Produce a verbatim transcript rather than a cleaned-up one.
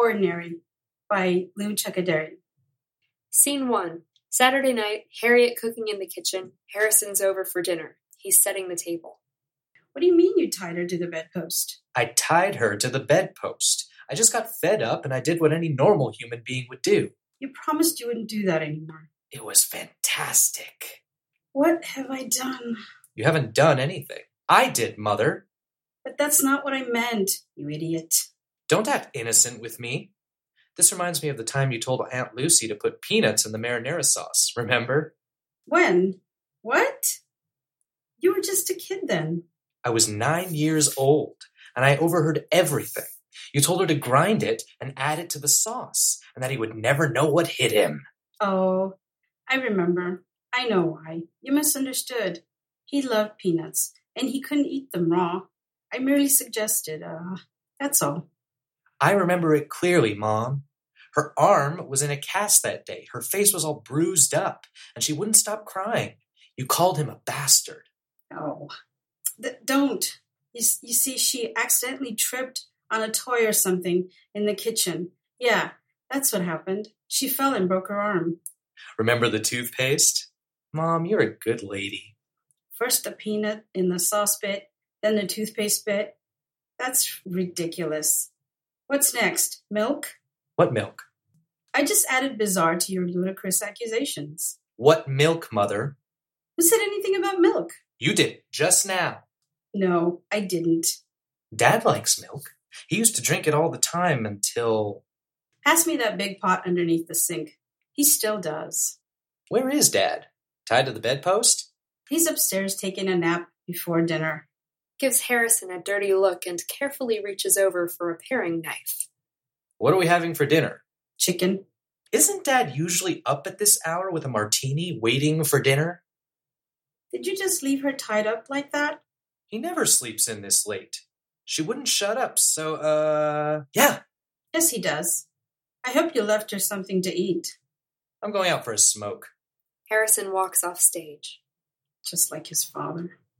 Ordinary by Lou Chakadarian. Scene one. Saturday night, Harriet cooking in the kitchen. Harrison's over for dinner. He's setting the table. What do you mean you tied her to the bedpost? I tied her to the bedpost. I just got fed up and I did what any normal human being would do. You promised you wouldn't do that anymore. It was fantastic. What have I done? You haven't done anything. I did, Mother. But that's not what I meant, you idiot. Don't act innocent with me. This reminds me of the time you told Aunt Lucy to put peanuts in the marinara sauce, remember? When? What? You were just a kid then. I was nine years old, and I overheard everything. You told her to grind it and add it to the sauce, and that he would never know what hit him. Oh, I remember. I know why. You misunderstood. He loved peanuts, and he couldn't eat them raw. I merely suggested, uh, that's all. I remember it clearly, Mom. Her arm was in a cast that day. Her face was all bruised up, and she wouldn't stop crying. You called him a bastard. Oh, Th- don't. You, you see, she accidentally tripped on a toy or something in the kitchen. Yeah, that's what happened. She fell and broke her arm. Remember the toothpaste? Mom, you're a good lady. First the peanut in the sauce bit, then the toothpaste bit. That's ridiculous. What's next? Milk? What milk? I just added bizarre to your ludicrous accusations. What milk, Mother? Who said anything about milk? You did, just now. No, I didn't. Dad likes milk. He used to drink it all the time until... Pass me that big pot underneath the sink. He still does. Where is Dad? Tied to the bedpost? He's upstairs taking a nap before dinner. Gives Harrison a dirty look and carefully reaches over for a paring knife. What are we having for dinner? Chicken. Isn't Dad usually up at this hour with a martini waiting for dinner? Did you just leave her tied up like that? He never sleeps in this late. She wouldn't shut up, so, uh... yeah. Yes, he does. I hope you left her something to eat. I'm going out for a smoke. Harrison walks off stage. Just like his father.